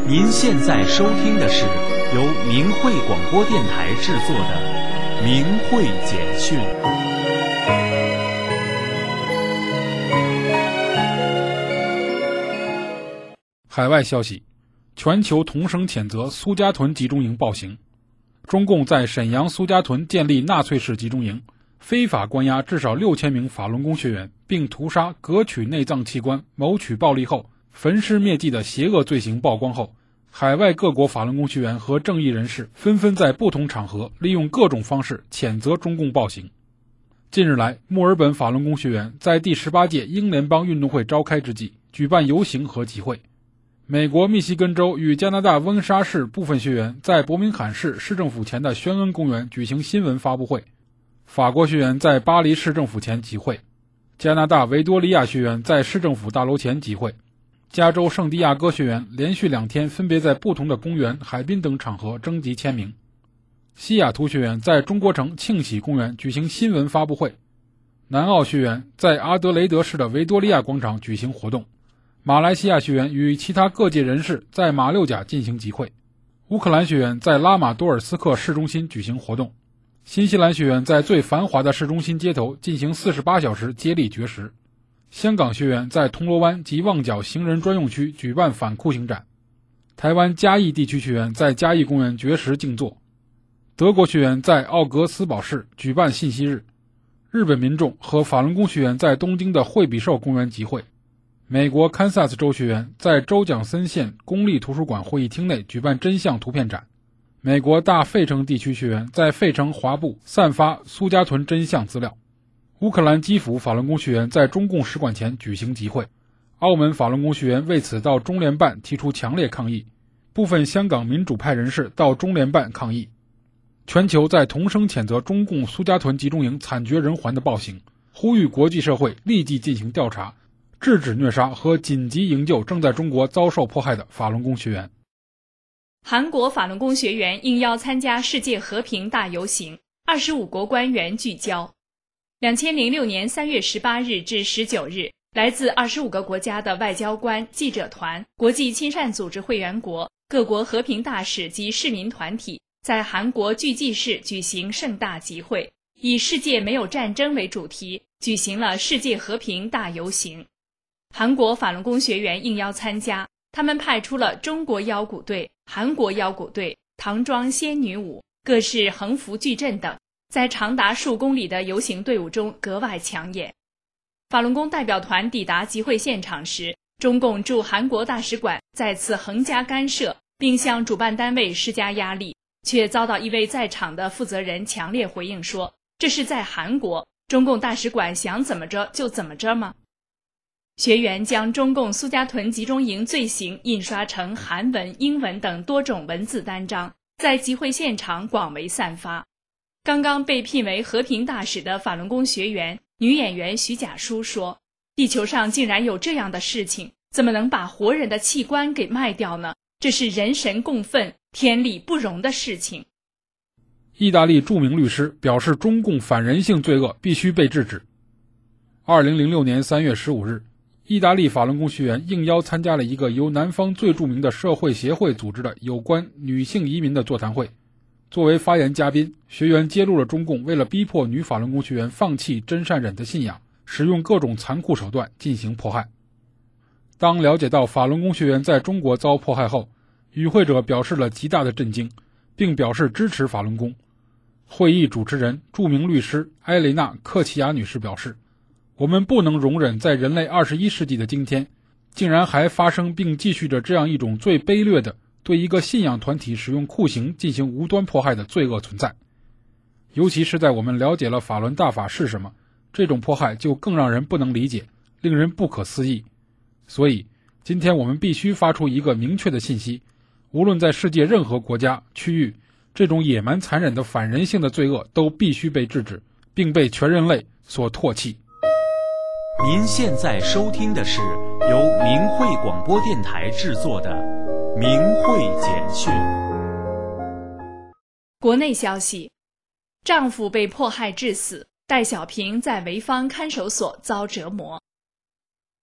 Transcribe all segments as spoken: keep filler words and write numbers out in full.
您现在收听的是由明慧广播电台制作的《明慧简讯》。 海外消息，全球同声谴责苏家屯集中营暴行。中共在沈阳苏家屯建立纳粹式集中营，非法关押至少六千名法轮功学员，并屠杀、革取内脏器官、谋取暴利后焚尸灭迹的邪恶罪行曝光后，海外各国法轮功学员和正义人士纷纷在不同场合利用各种方式谴责中共暴行。近日来，墨尔本法轮功学员在第十八届英联邦运动会召开之际举办游行和集会。美国密西根州与加拿大温莎市部分学员在伯明翰市市政府前的宣恩公园举行新闻发布会，法国学员在巴黎市政府前集会，加拿大维多利亚学员在市政府大楼前集会，加州圣地亚哥学员连续两天分别在不同的公园、海滨等场合征集签名，西雅图学员在中国城庆喜公园举行新闻发布会，南澳学员在阿德雷德市的维多利亚广场举行活动，马来西亚学员与其他各界人士在马六甲进行集会，乌克兰学员在拉马多尔斯克市中心举行活动，新西兰学员在最繁华的市中心街头进行四十八小时接力绝食，香港学员在铜锣湾及旺角行人专用区举办反酷刑展，台湾嘉义地区学员在嘉义公园绝食静坐，德国学员在奥格斯堡市举办信息日，日本民众和法轮功学员在东京的惠比寿公园集会，美国堪萨斯州学员在州蒋森县公立图书馆会议厅内举办真相图片展，美国大费城地区学员在费城华埠散发苏家屯真相资料，乌克兰基辅法轮功学员在中共使馆前举行集会，澳门法轮功学员为此到中联办提出强烈抗议，部分香港民主派人士到中联办抗议。全球在同声谴责中共苏家屯集中营惨绝人寰的暴行，呼吁国际社会立即进行调查，制止虐杀和紧急营救正在中国遭受迫害的法轮功学员。 韩国法轮功学员应邀参加世界和平大游行，二十五国官员聚焦。两千零六年三月十八日至十九日，来自二十五个国家的外交官、记者团、国际亲善组织会员国、各国和平大使及市民团体在韩国巨济市举行盛大集会，以世界没有战争为主题，举行了世界和平大游行。韩国法轮功学员应邀参加，他们派出了中国腰鼓队、韩国腰鼓队、唐装仙女舞、各式横幅矩阵等，在长达数公里的游行队伍中格外抢眼。法轮功代表团抵达集会现场时，中共驻韩国大使馆再次横加干涉，并向主办单位施加压力，却遭到一位在场的负责人强烈回应说，这是在韩国，中共大使馆想怎么着就怎么着吗？学员将中共苏家屯集中营罪行印刷成韩文、英文等多种文字单张，在集会现场广为散发。刚刚被聘为和平大使的法轮功学员女演员徐甲书说，地球上竟然有这样的事情，怎么能把活人的器官给卖掉呢？这是人神共愤、天理不容的事情。 意大利著名律师表示，中共反人性罪恶必须被制止。二零零六年三月十五日，意大利法轮功学员应邀参加了一个由南方最著名的社会协会组织的有关女性移民的座谈会。作为发言嘉宾，学员揭露了中共为了逼迫女法轮功学员放弃真善忍的信仰，使用各种残酷手段进行迫害。当了解到法轮功学员在中国遭迫害后，与会者表示了极大的震惊，并表示支持法轮功。会议主持人、著名律师埃雷娜·克奇亚女士表示，我们不能容忍在人类二十一世纪的今天，竟然还发生并继续着这样一种最卑劣的对一个信仰团体使用酷刑进行无端迫害的罪恶存在。尤其是在我们了解了法轮大法是什么，这种迫害就更让人不能理解，令人不可思议。所以今天我们必须发出一个明确的信息，无论在世界任何国家、区域，这种野蛮残忍的反人性的罪恶都必须被制止，并被全人类所唾弃。 您现在收听的是由明慧广播电台制作的《明慧简讯》。 国内消息，丈夫被迫害致死，戴小平在潍坊看守所遭折磨。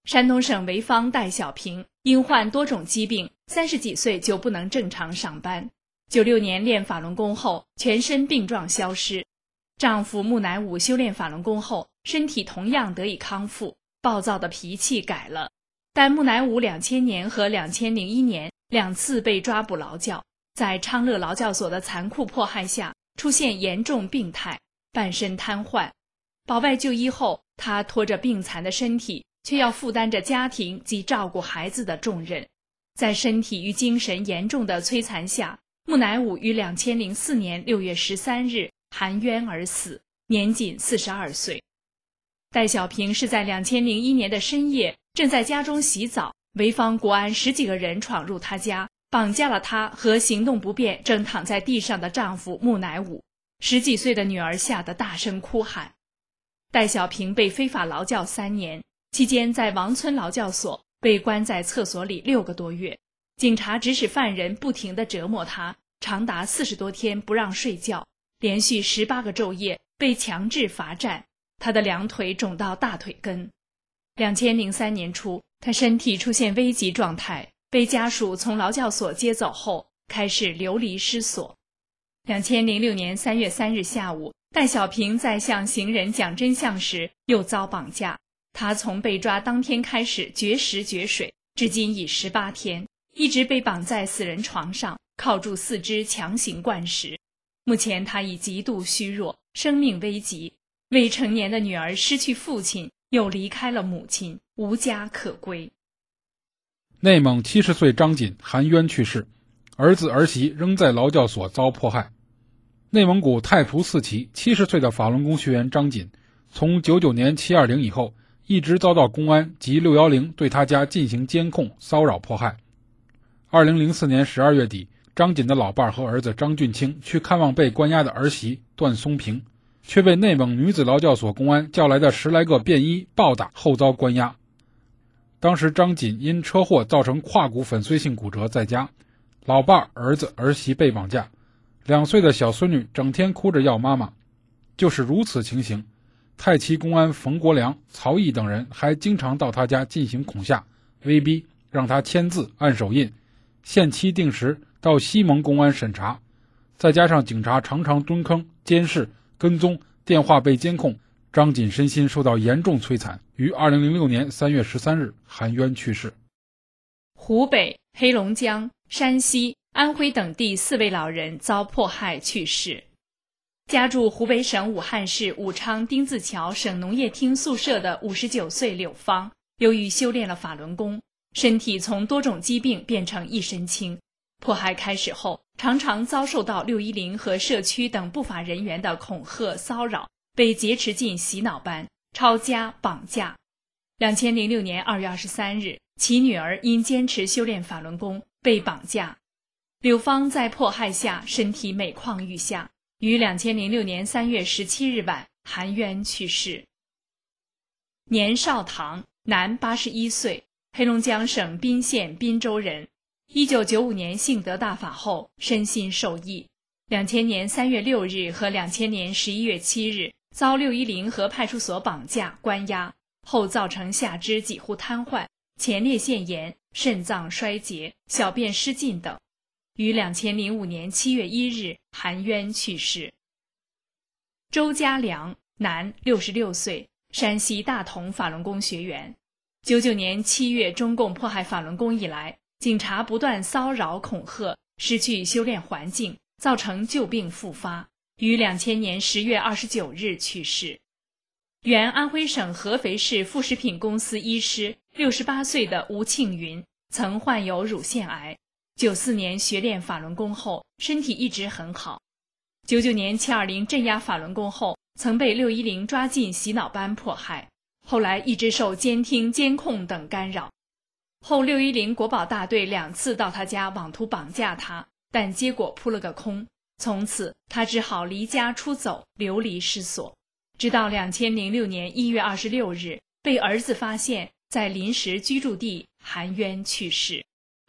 山东省潍坊戴小平因患多种疾病，三十几岁就不能正常上班。九六年练法轮功后，全身病状消失。丈夫木乃武修炼法轮功后，身体同样得以康复，暴躁的脾气改了。但木乃武两千年和两千零一年两次被抓捕劳教，在昌乐劳教所的残酷迫害下，出现严重病态，半身瘫痪。保外就医后，他拖着病残的身体，却要负担着家庭及照顾孩子的重任。在身体与精神严重的摧残下，木乃武于两千零四年六月十三日含冤而死，年仅四十二岁。戴小平是在两千零一年的深夜，正在家中洗澡，潍坊国安十几个人闯入他家，绑架了他和行动不便正躺在地上的丈夫木乃武。十几岁的女儿吓得大声哭喊。戴小平被非法劳教三年，期间在王村劳教所被关在厕所里六个多月，警察指使犯人不停地折磨他，长达四十多天不让睡觉，连续十八个昼夜被强制罚站，他的两腿肿到大腿根。两千零三年初，他身体出现危急状态，被家属从劳教所接走后，开始流离失所。两千零六年三月三日下午，戴小平在向行人讲真相时又遭绑架。他从被抓当天开始绝食绝水，至今已十八天，一直被绑在死人床上，铐住四肢强行灌食。目前他已极度虚弱，生命危急。未成年的女儿失去父亲，又离开了母亲，无家可归。 内蒙七十岁张锦含冤去世，儿子儿媳仍在劳教所遭迫害。内蒙古太仆寺旗七十岁的法轮功学员张锦，从九九年七二零以后，一直遭到公安及六一零对他家进行监控、骚扰、迫害。二零零四年十二月底，张锦的老伴和儿子张俊清去看望被关押的儿媳段松平，却被内蒙女子劳教所公安叫来的十来个便衣暴打后遭关押。当时张锦因车祸造成胯骨粉碎性骨折在家，老伴、儿子、儿媳被绑架，两岁的小孙女整天哭着要妈妈。就是如此情形，太岐公安冯国良、曹毅等人还经常到他家进行恐吓、威逼，让他签字、按手印，限期定时到西蒙公安审查。再加上警察常常蹲坑、监视、跟踪，电话被监控，张锦身心受到严重摧残，于二零零六年三月十三日含冤去世。 湖北、黑龙江、山西、安徽等地四位老人遭迫害去世。家住湖北省武汉市武昌丁字桥省农业厅宿舍的五十九岁柳芳，由于修炼了法轮功，身体从多种疾病变成一身轻。迫害开始后，常常遭受到六一零和社区等不法人员的恐吓骚扰，被劫持进洗脑班、抄家、绑架。两千零六年二月二十三日，其女儿因坚持修炼法轮功被绑架。柳芳在迫害下身体每况愈下，于两千零六年三月十七日晚含冤去世。年少堂，男，八十一岁，黑龙江省宾县宾州人。一九九五年信得大法后，身心受益。两千年三月六日和两千年十一月七日遭六一零和派出所绑架关押，后造成下肢几乎瘫痪、前列腺炎、肾脏衰竭、小便失禁等，于两千零五年七月一日含冤去世。周家良，男，六十六岁，山西大同法轮功学员。九九年七月中共迫害法轮功以来，警察不断骚扰恐吓，失去修炼环境，造成旧病复发，于两千年十月二十九日去世。原安徽省合肥市副食品公司医师，六十八岁的吴庆云，曾患有乳腺癌。九四年学练法轮功后，身体一直很好。九九年七二零镇压法轮功后，曾被六一零抓进洗脑班迫害，后来一直受监听、监控等干扰。后六一零国保大队两次到他家妄图绑架他，但结果扑了个空。从此他只好离家出走，流离失所。直到两千零六年一月二十六日，被儿子发现，在临时居住地含冤去世。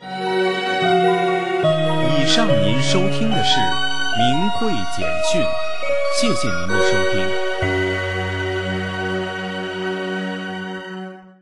以上您收听的是明慧简讯，谢谢您的收听。